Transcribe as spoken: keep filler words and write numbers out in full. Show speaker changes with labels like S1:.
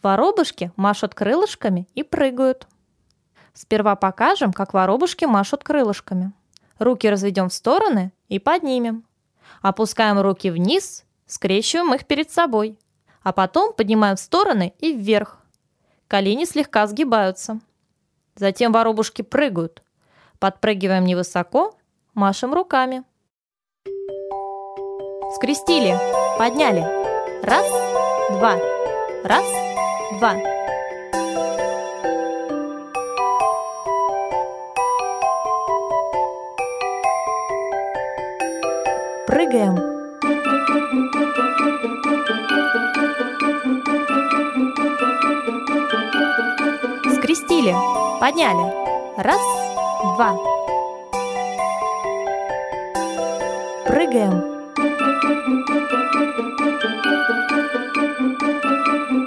S1: Воробушки машут крылышками и прыгают. Сперва покажем, как воробушки машут крылышками. Руки разведем в стороны и поднимем. Опускаем руки вниз, скрещиваем их перед собой. А потом поднимаем в стороны и вверх. Колени слегка сгибаются. Затем воробушки прыгают. Подпрыгиваем невысоко, машем руками. Скрестили, подняли. Раз, два. Раз, два. Прыгаем. Скрестили, подняли. Раз, два. Прыгаем.